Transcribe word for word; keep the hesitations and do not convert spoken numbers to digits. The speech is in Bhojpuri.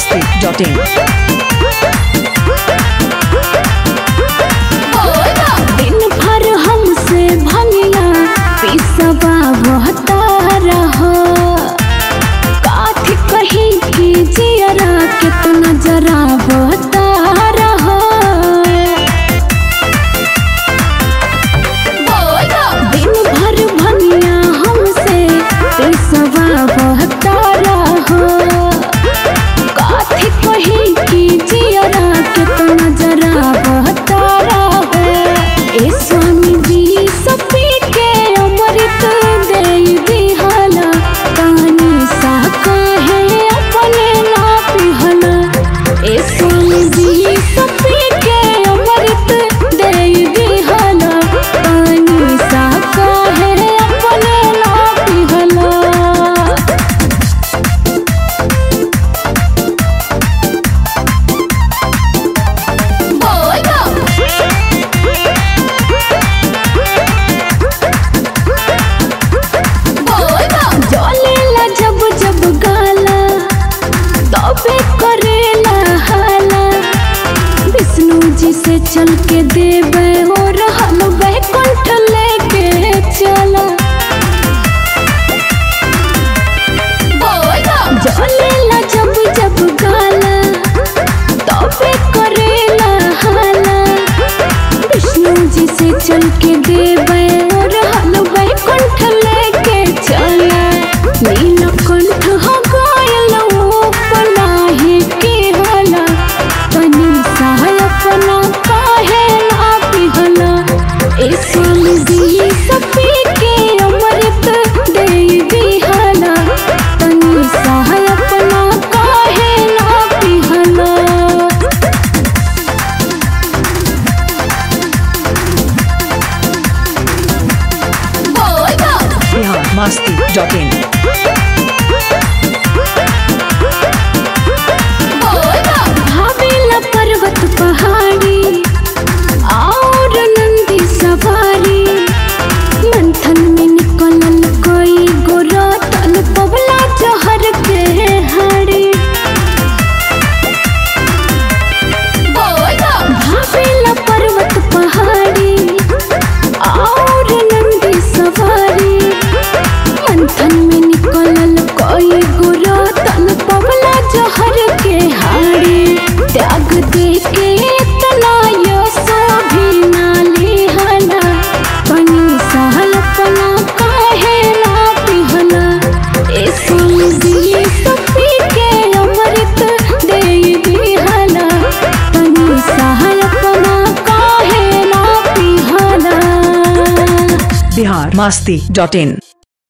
Masti dot in. दिन भर हमसे भंगिया पिसवा बहता रहो, काठी कहीं की जियरा कितना जरा बहता रहो। दिन भर भंगिया हमसे पिसवा बहता रहो, काठी कहीं की जियरा कितना जरा बहता रहो। ए स्वामी भी सपी के अमृत दे दिहला, कहानी सा काहे अपने ना पिहला। ए स्वामी भी सपी के अमृत दे दिहला, कहानी सा काहे अपने ना पिहला। जलेला जब जब गाला तबे करेला हाला, विष्णु जी से चल के देवे और हम बैकुंठ लेके चला। जलेला जब जब गाला तबे करेला हाला, विष्णु जी से चल के देवे और हम बैकुंठ लेके चला। नीलकंठ हो गयल पनाहे के हला, तनी सा अपना काहे ना पिहला। ए स्वामी जी सपी के अमृत दे दिहला, तनी सा अपना काहे ना पिहला। बिहार मस्ती डॉट इन। भावेला पर्वत पहाड़ी और नंदी सवारी, मंथन में निकलल कोई गोरा तन पबला जहर के हाड़ी। भावेला पर्वत पहाड़ी और नंदी सवारी, मंथन में निकलल कोई गोरा तन पबला जहर के हाड़ी। त्याग दे के इतना यश भी ना लिहला, पनी सहल अपना काहे ना पिहला। ए स्वामी जी सपी के अमृत दे दिहला, पनी सहल अपना काहे ना पिहला। बिहार मस्ती डॉट इन।